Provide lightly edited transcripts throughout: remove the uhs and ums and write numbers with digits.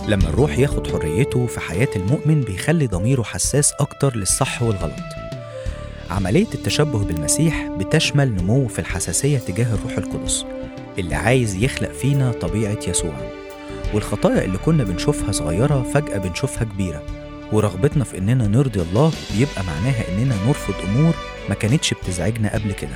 لما الروح ياخد حريته في حياة المؤمن بيخلي ضميره حساس أكتر للصح والغلط. عملية التشبه بالمسيح بتشمل نمو في الحساسية تجاه الروح القدس اللي عايز يخلق فينا طبيعة يسوع، والخطايا اللي كنا بنشوفها صغيرة فجأة بنشوفها كبيرة، ورغبتنا في إننا نرضي الله بيبقى معناها إننا نرفض أمور ما كانتش بتزعجنا قبل كده.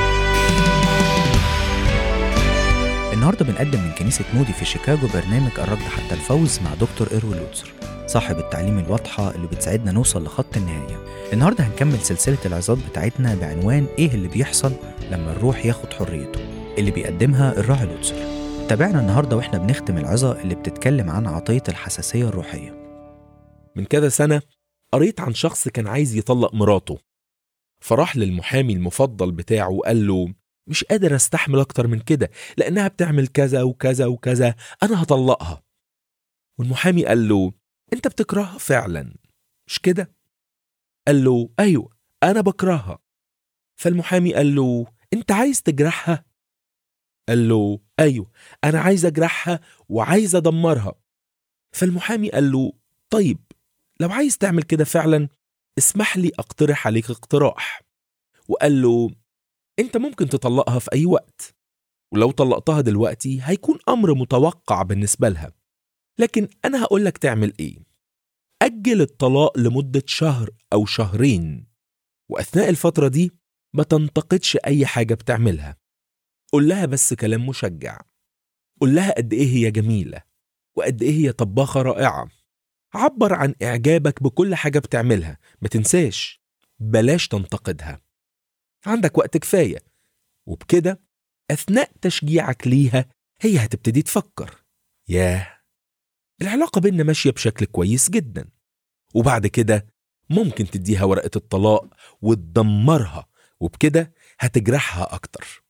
النهاردة بنقدم من كنيسة مودي في شيكاغو برنامج الركض حتى الفوز مع دكتور إيروين لوتسر، صاحب التعليم الواضحة اللي بتساعدنا نوصل لخط النهاية. النهاردة هنكمل سلسلة العظات بتاعتنا بعنوان إيه اللي بيحصل لما الروح ياخد حريته، اللي بيقدمها الراعي لوتسر. تابعنا النهاردة وإحنا بنختم العظة اللي بتتكلم عن عطية الحساسية الروحية. من كذا سنة قريت عن شخص كان عايز يطلق مراته، فراح للمحامي المفضل بتاعه وقال له: مش قادر استحمل أكتر من كده لأنها بتعمل كذا وكذا وكذا، أنا هطلقها. والمحامي قال له: أنت بتكرهها فعلا مش كده؟ قال له: أيوة أنا بكرهها. فالمحامي قال له: أنت عايز تجرحها؟ قال له: أيوة أنا عايز أجرحها وعايز أدمرها. فالمحامي قال له: طيب لو عايز تعمل كده فعلا اسمح لي أقترح عليك اقتراح. وقال له: أنت ممكن تطلقها في أي وقت، ولو طلقتها دلوقتي هيكون أمر متوقع بالنسبة لها، لكن أنا هقولك تعمل إيه. أجل الطلاق لمدة شهر أو شهرين، وأثناء الفترة دي ما تنتقدش أي حاجة بتعملها. قول لها بس كلام مشجع، قول لها قد إيه هي جميلة وقد إيه هي طباخة رائعة. عبر عن إعجابك بكل حاجة بتعملها، ما تنساش بلاش تنتقدها. عندك وقت كفاية، وبكده أثناء تشجيعك ليها هي هتبتدي تفكر: ياه العلاقة بيننا ماشية بشكل كويس جدا. وبعد كده ممكن تديها ورقة الطلاق وتدمرها، وبكده هتجرحها أكتر.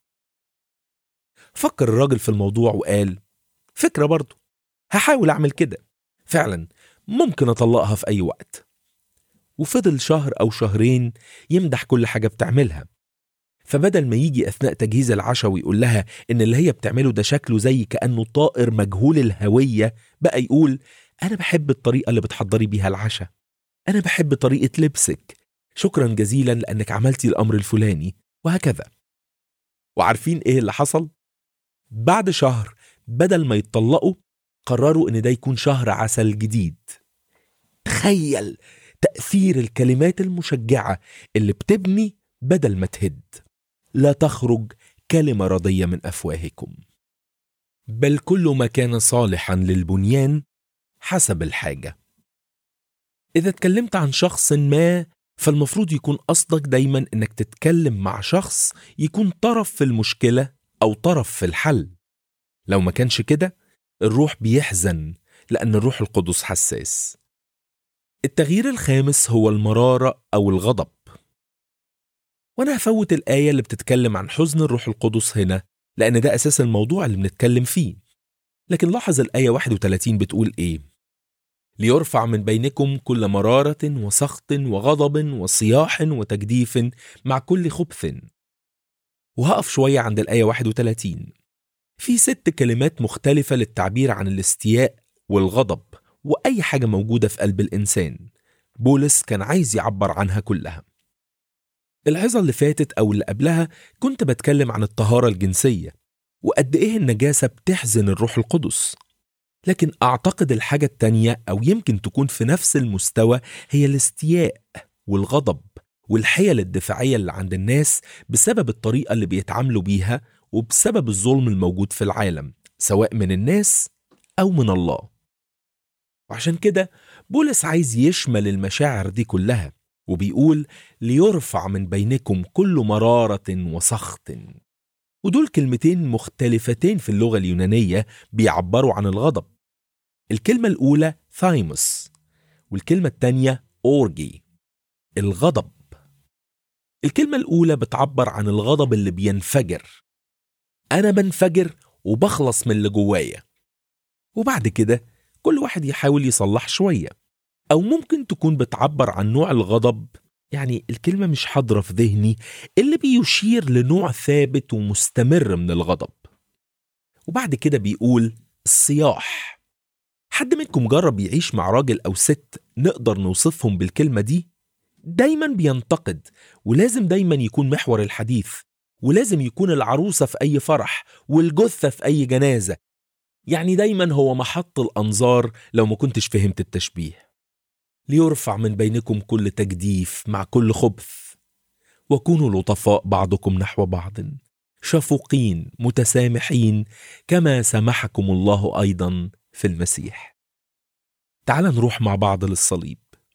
فكر الراجل في الموضوع وقال: فكرة برضو، هحاول أعمل كده، فعلا ممكن أطلقها في أي وقت. وفضل شهر أو شهرين يمدح كل حاجة بتعملها، فبدل ما يجي أثناء تجهيز العشاء ويقول لها إن اللي هي بتعمله ده شكله زي كأنه طائر مجهول الهوية، بقى يقول: أنا بحب الطريقة اللي بتحضري بيها العشاء، أنا بحب طريقة لبسك، شكرا جزيلا لأنك عملتي الأمر الفلاني، وهكذا. وعارفين إيه اللي حصل؟ بعد شهر بدل ما يتطلقوا قرروا إن ده يكون شهر عسل جديد. تخيل تأثير الكلمات المشجعة اللي بتبني بدل ما تهد. لا تخرج كلمة رضية من أفواهكم، بل كل ما كان صالحا للبنيان حسب الحاجة. إذا اتكلمت عن شخص ما فالمفروض يكون قصدك دايما إنك تتكلم مع شخص يكون طرف في المشكلة أو طرف في الحل. لو ما كانش كده الروح بيحزن، لأن الروح القدس حساس. التغيير الخامس هو المرارة أو الغضب. وأنا هفوت الآية اللي بتتكلم عن حزن الروح القدس هنا، لأن ده أساس الموضوع اللي بنتكلم فيه. لكن لاحظ الآية 31 بتقول إيه: ليرفع من بينكم كل مرارة وسخط وغضب وصياح وتجديف مع كل خبث. وهقف شوية عند الآية 31. في 6 كلمات مختلفة للتعبير عن الاستياء والغضب وأي حاجة موجودة في قلب الإنسان. بولس كان عايز يعبر عنها كلها. العظة اللي فاتت أو اللي قبلها كنت بتكلم عن الطهارة الجنسية وقد إيه النجاسة بتحزن الروح القدس. لكن أعتقد الحاجة التانية أو يمكن تكون في نفس المستوى هي الاستياء والغضب والحيل الدفاعية اللي عند الناس بسبب الطريقة اللي بيتعاملوا بيها وبسبب الظلم الموجود في العالم، سواء من الناس أو من الله. وعشان كده بولس عايز يشمل المشاعر دي كلها، وبيقول: ليرفع من بينكم كل مرارة وسخط. ودول كلمتين مختلفتين في اللغة اليونانية بيعبروا عن الغضب. الكلمة الأولى ثايموس، والكلمة التانية أورجي، الغضب. الكلمة الأولى بتعبر عن الغضب اللي بينفجر، أنا بنفجر وبخلص من اللي جوايا. وبعد كده كل واحد يحاول يصلح شوية. أو ممكن تكون بتعبر عن نوع الغضب، يعني الكلمة مش حاضرة في ذهني، اللي بيشير لنوع ثابت ومستمر من الغضب. وبعد كده بيقول الصياح، حد منكم جرب يعيش مع راجل أو ست نقدر نوصفهم بالكلمة دي؟ دايما بينتقد، ولازم دايما يكون محور الحديث، ولازم يكون العروسة في أي فرح والجثة في أي جنازة. يعني دايما هو محط الأنظار لو ما كنتش فهمت التشبيه. ليرفع من بينكم كل تجديف مع كل خبث، وكونوا لطفاء بعضكم نحو بعض، شفوقين متسامحين كما سامحكم الله أيضا في المسيح. تعال نروح مع بعض للصليب.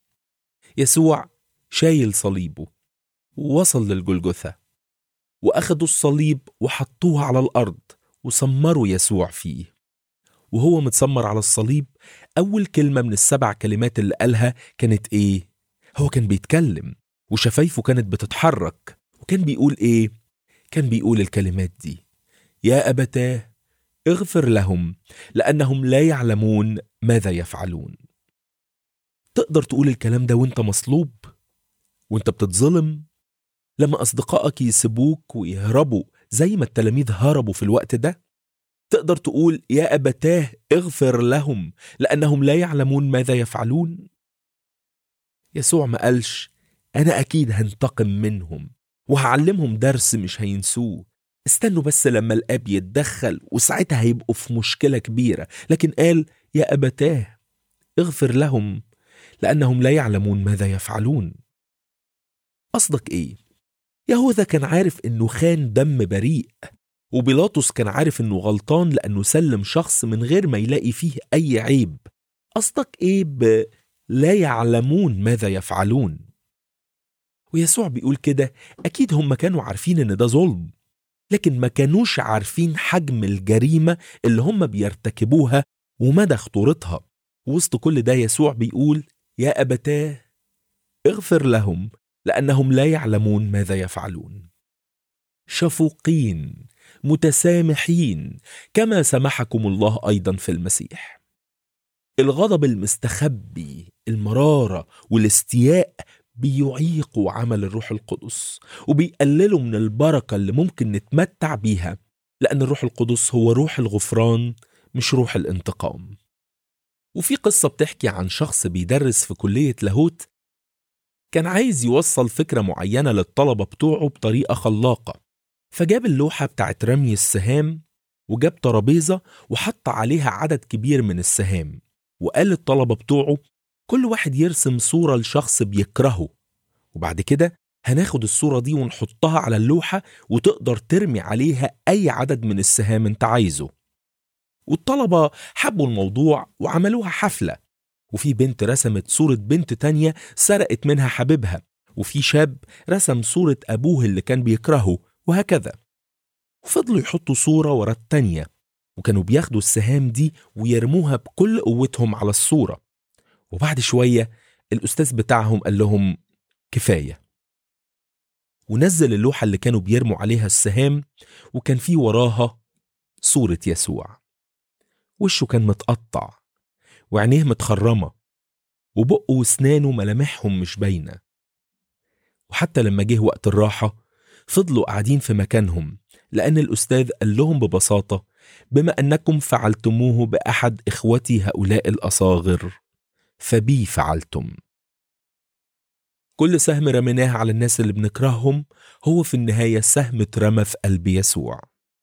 يسوع شايل صليبه ووصل للجلجثة، وأخدوا الصليب وحطوه على الأرض وسمروا يسوع فيه. وهو متسمر على الصليب، أول كلمة من 7 كلمات اللي قالها كانت إيه؟ هو كان بيتكلم وشفايفه كانت بتتحرك، وكان بيقول إيه؟ كان بيقول الكلمات دي: يا أبتاه اغفر لهم لأنهم لا يعلمون ماذا يفعلون. تقدر تقول الكلام ده وانت مصلوب، وانت بتتظلم، لما أصدقائك يسيبوك ويهربوا زي ما التلاميذ هربوا في الوقت ده؟ تقدر تقول يا أبتاه اغفر لهم لأنهم لا يعلمون ماذا يفعلون؟ يسوع ما قالش أنا أكيد هنتقم منهم وهعلمهم درس مش هينسوه، استنوا بس لما الآب يتدخل وساعتها هيبقوا في مشكلة كبيرة. لكن قال يا أبتاه اغفر لهم لأنهم لا يعلمون ماذا يفعلون. قصدك إيه؟ يهوذا كان عارف إنه خان دم بريء، وبيلاطس كان عارف إنه غلطان لأنه سلم شخص من غير ما يلاقي فيه أي عيب. قصدك إيه لا يعلمون ماذا يفعلون؟ ويسوع بيقول كده أكيد هم كانوا عارفين إن ده ظلم، لكن ما كانوش عارفين حجم الجريمة اللي هم بيرتكبوها ومدى خطورتها. وسط كل ده يسوع بيقول يا أبتاه اغفر لهم لأنهم لا يعلمون ماذا يفعلون. شفوقين متسامحين كما سمحكم الله أيضا في المسيح. الغضب المستخبي، المرارة والاستياء بيعيقوا عمل الروح القدس وبيقللوا من البركة اللي ممكن نتمتع بيها، لأن الروح القدس هو روح الغفران مش روح الانتقام. وفي قصة بتحكي عن شخص بيدرس في كلية لاهوت، كان عايز يوصل فكرة معينة للطلبة بتوعه بطريقة خلاقة، فجاب اللوحة بتاعت رمي السهام وجاب ترابيزة وحط عليها عدد كبير من السهام، وقال للطلبة بتوعه كل واحد يرسم صورة لشخص بيكرهه، وبعد كده هناخد الصورة دي ونحطها على اللوحة وتقدر ترمي عليها أي عدد من السهام انت عايزه. والطلبة حبوا الموضوع وعملوها حفلة، وفي بنت رسمت صورة بنت تانية سرقت منها حبيبها، وفي شاب رسم صورة أبوه اللي كان بيكرهه، وهكذا. وفضلوا يحطوا صورة ورا التانية، وكانوا بياخدوا السهام دي ويرموها بكل قوتهم على الصورة. وبعد شوية الأستاذ بتاعهم قال لهم كفاية، ونزل اللوحة اللي كانوا بيرموا عليها السهام، وكان في وراها صورة يسوع. وشه كان متقطع وعينيه متخرمة وبقه وسنانه ملامحهم مش باينة. وحتى لما جه وقت الراحة فضلوا قاعدين في مكانهم، لأن الأستاذ قال لهم ببساطة بما أنكم فعلتموه بأحد إخوتي هؤلاء الأصاغر فبي فعلتم. كل سهم رميناه على الناس اللي بنكرههم هو في النهاية سهم اترمى في قلب يسوع.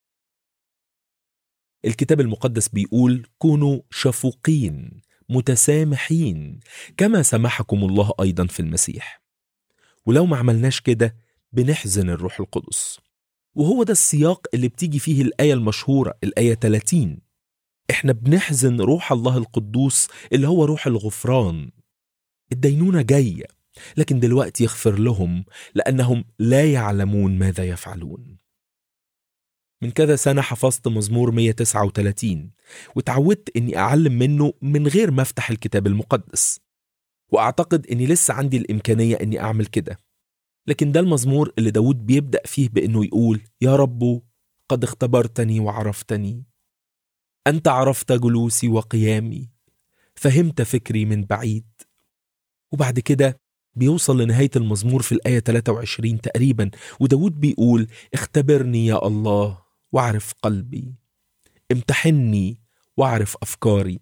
الكتاب المقدس بيقول كونوا شفوقين متسامحين كما سمحكم الله أيضا في المسيح. ولو ما عملناش كده بنحزن الروح القدس، وهو ده السياق اللي بتيجي فيه الآية المشهورة، الآية 30. احنا بنحزن روح الله القدوس اللي هو روح الغفران. الدينونة جاية، لكن دلوقتي يغفر لهم لأنهم لا يعلمون ماذا يفعلون. من كذا سنة حفظت مزمور 139 وتعودت أني أعلم منه من غير ما أفتح الكتاب المقدس، وأعتقد أني لسه عندي الإمكانية أني أعمل كده. لكن ده المزمور اللي داود بيبدأ فيه بأنه يقول يا رب قد اختبرتني وعرفتني، أنت عرفت جلوسي وقيامي، فهمت فكري من بعيد. وبعد كده بيوصل لنهاية المزمور في الآية 23 تقريبا، وداود بيقول اختبرني يا الله واعرف قلبي، امتحني واعرف أفكاري،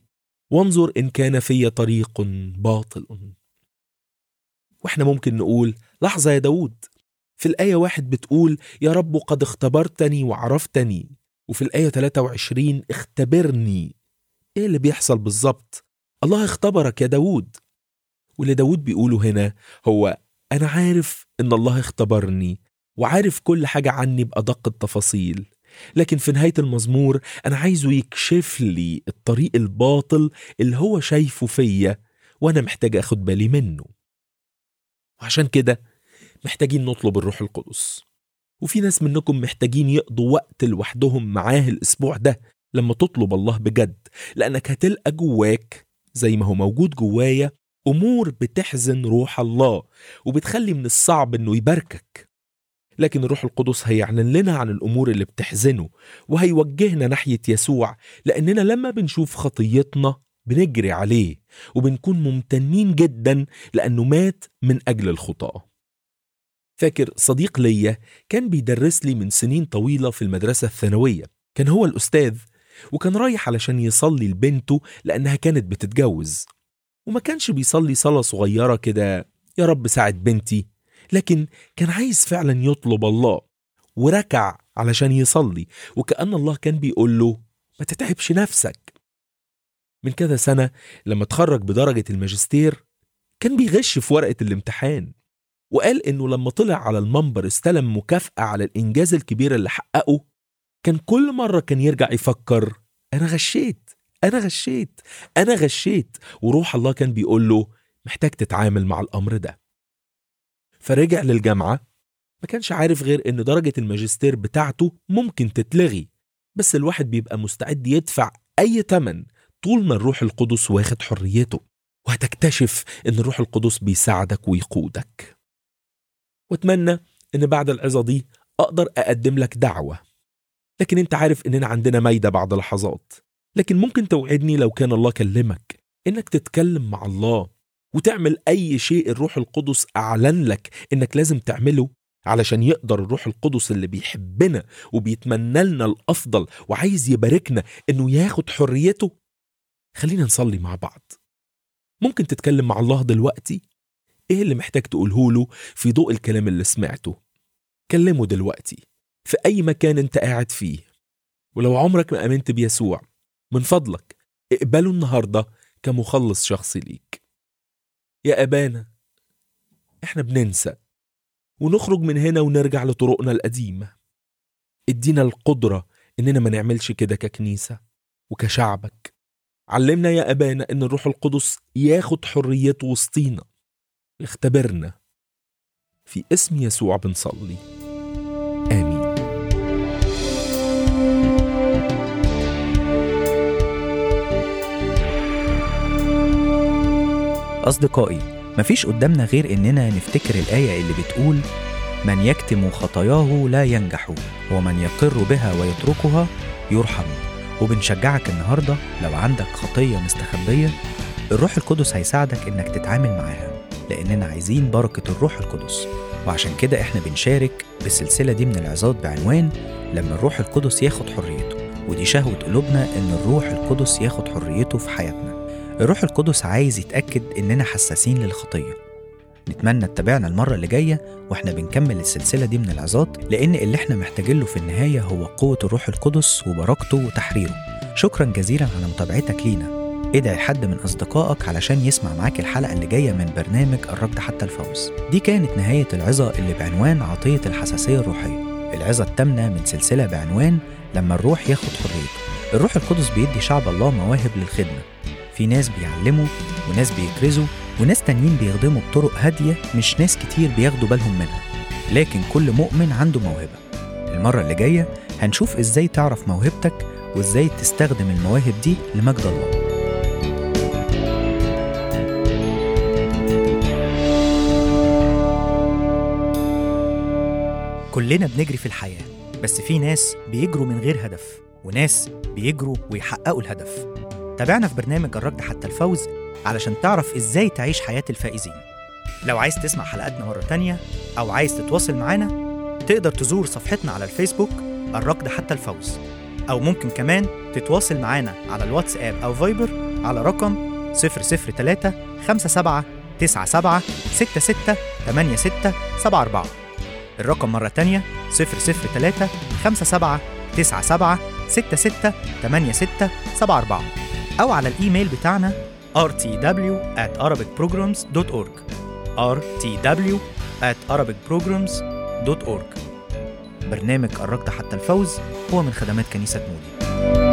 وانظر إن كان في طريق باطل. وإحنا ممكن نقول لحظة يا داود، في الآية 1 بتقول يا رب قد اختبرتني وعرفتني، وفي الآية 23 اختبرني. إيه اللي بيحصل بالظبط؟ الله اختبرك يا داود. واللي داود بيقوله هنا هو أنا عارف إن الله اختبرني وعارف كل حاجة عني بأدق التفاصيل، لكن في نهاية المزمور أنا عايزه يكشف لي الطريق الباطل اللي هو شايفه فيا وأنا محتاج أخد بالي منه. وعشان كده محتاجين نطلب الروح القدس. وفي ناس منكم محتاجين يقضوا وقت لوحدهم معاه الأسبوع ده لما تطلب الله بجد، لأنك هتلقى جواك زي ما هو موجود جوايا أمور بتحزن روح الله وبتخلي من الصعب إنه يباركك. لكن الروح القدس هيعلن لنا عن الأمور اللي بتحزنه وهيوجهنا ناحية يسوع، لأننا لما بنشوف خطيتنا بنجري عليه وبنكون ممتنين جدا لأنه مات من أجل الخطاة. فاكر صديق ليا كان بيدرس لي من سنين طويلة في المدرسة الثانوية، كان هو الأستاذ، وكان رايح علشان يصلي لبنته لأنها كانت بتتجوز، وما كانش بيصلي صلاة صغيرة كده يا رب ساعد بنتي، لكن كان عايز فعلا يطلب الله، وركع علشان يصلي، وكأن الله كان بيقول له ما تتعبش نفسك. من كذا سنة لما تخرج بدرجة الماجستير كان بيغش في ورقة الامتحان، وقال إنه لما طلع على المنبر استلم مكافأة على الإنجاز الكبير اللي حققه، كان كل مرة كان يرجع يفكر أنا غشيت، وروح الله كان بيقول له محتاج تتعامل مع الأمر ده. فرجع للجامعة، ما كانش عارف غير إن درجة الماجستير بتاعته ممكن تتلغي، بس الواحد بيبقى مستعد يدفع أي تمن طول ما الروح القدس واخد حريته، وهتكتشف إن الروح القدس بيساعدك ويقودك. واتمنى إن بعد العظة دي أقدر أقدم لك دعوة، لكن أنت عارف إننا عندنا ميدة بعد لحظات، لكن ممكن توعدني لو كان الله كلمك إنك تتكلم مع الله وتعمل أي شيء الروح القدس أعلن لك إنك لازم تعمله، علشان يقدر الروح القدس اللي بيحبنا وبيتمنى لنا الأفضل وعايز يباركنا إنه ياخد حريته. خلينا نصلي مع بعض. ممكن تتكلم مع الله دلوقتي؟ إيه اللي محتاج تقوله له في ضوء الكلام اللي سمعته؟ كلمه دلوقتي في أي مكان أنت قاعد فيه. ولو عمرك ما آمنت بيسوع، من فضلك اقبله النهاردة كمخلص شخصي ليك. يا أبانا، إحنا بننسى ونخرج من هنا ونرجع لطرقنا القديمة. ادينا القدرة إننا ما نعملش كده ككنيسة وكشعبك. علمنا يا أبانا إن الروح القدس ياخد حريته وسطينا. اختبرنا في اسم يسوع بنصلي، آمين. أصدقائي، مفيش قدامنا غير إننا نفتكر الآية اللي بتقول من يكتم خطاياه لا ينجح، ومن يقر بها ويتركها يرحم. وبنشجعك النهاردة لو عندك خطية مستخبية، الروح القدس هيساعدك إنك تتعامل معاها، لأننا عايزين بركة الروح القدس. وعشان كده إحنا بنشارك بالسلسلة دي من العظات بعنوان لما الروح القدس ياخد حريته، ودي شهوة قلوبنا إن الروح القدس ياخد حريته في حياتنا. الروح القدس عايز يتأكد إننا حساسين للخطية. نتمنى تتابعنا المرة اللي جاية وإحنا بنكمل السلسلة دي من العظات، لأن اللي إحنا محتاجين له في النهاية هو قوة الروح القدس وبركته وتحريره. شكرا جزيلا على متابعتك لينا. ادعي حد من أصدقائك علشان يسمع معاك الحلقة اللي جاية من برنامج الركض حتى الفوز. دي كانت نهاية العظة اللي بعنوان عطية الحساسية الروحية، العظة الثامنة من سلسلة بعنوان لما الروح ياخد حريته. الروح القدس بيدي شعب الله مواهب للخدمة. في ناس بيعلموا وناس بيكرزوا وناس تانيين بيخدموا بطرق هادية مش ناس كتير بياخدوا بالهم منها، لكن كل مؤمن عنده موهبة. المرة اللي جاية هنشوف إزاي تعرف موهبتك وإزاي تستخدم المواهب دي لمجد الله. كلنا بنجري في الحياة، بس في ناس بيجروا من غير هدف وناس بيجروا ويحققوا الهدف. تابعنا في برنامج الركض حتى الفوز علشان تعرف إزاي تعيش حياة الفائزين. لو عايز تسمع حلقاتنا مرة تانية أو عايز تتواصل معنا، تقدر تزور صفحتنا على الفيسبوك الركض حتى الفوز، أو ممكن كمان تتواصل معنا على الواتساب أو فايبر على رقم 003 57 97 66 86 74. الرقم مرة تانية 003 57 97 66 86 74، أو على الإيميل بتاعنا rtw@arabicprograms.org rtw@arabicprograms.org. برنامج قربت حتى الفوز هو من خدمات كنيسة مودي.